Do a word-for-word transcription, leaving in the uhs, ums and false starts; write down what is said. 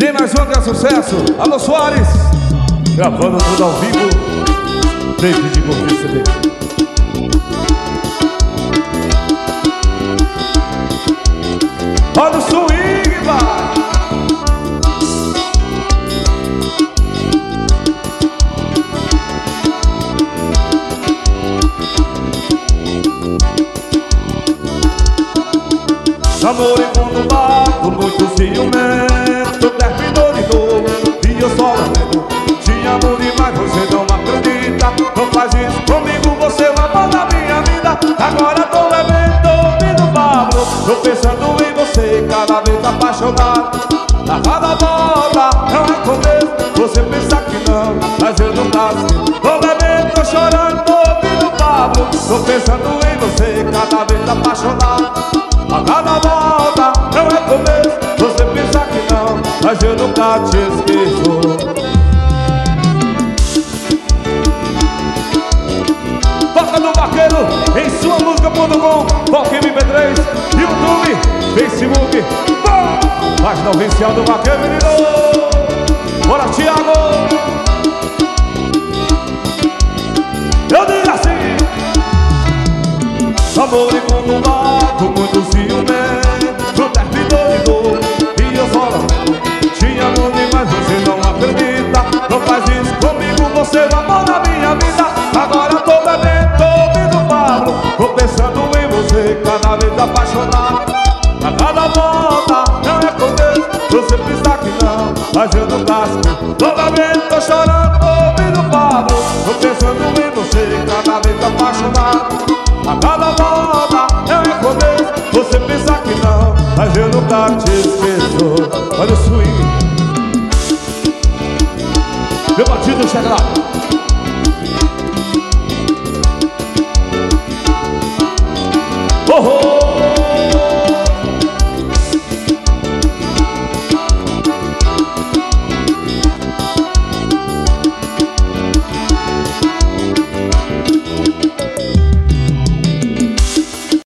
Tem mais um que é sucesso. Alô Soares, gravando tudo ao vivo. David Gomes C D. Olha o swing, vai. Amor em mundo mato, muito ciumento, terminou de novo e eu só lamento. Te amo demais, você não acredita. Não faz isso comigo, você é uma mão da minha vida. Agora tô bebendo, ouvindo Pablo. Tô pensando em você, cada vez apaixonado. Na cada volta, não é começo. Você pensa que não, mas eu não tá assim. Tô bebendo, tô chorando, tô ouvindo Pablo. Tô pensando em você, cada vez apaixonado. A cada volta não é começo. Você pensa que não, mas eu nunca te esqueço. Toca do Vaqueiro em sua música ponto com, Toque M P três, YouTube, Facebook, bom! Página oficial do Vaqueiro, menino. Bora, Thiago. Eu digo assim: amor e mundo mato, muito ciumento, terminou de novo e eu só lamento. Te amo demais, você não acredita. Não faz isso comigo, você é o amor da minha vida. Agora tô bebendo, tô ouvindo Pablo. Tô pensando em você, cada vez apaixonado. A cada volta não é começo. Você pensa que não, mas eu não casco. Tô bebendo, tô chorando, tô ouvindo Pablo. Tô pensando em você, cada vez apaixonado. A cada volta não é começo. Você pensa que não, mas eu nunca te esqueço. Olha o swing. Meu batido chega lá.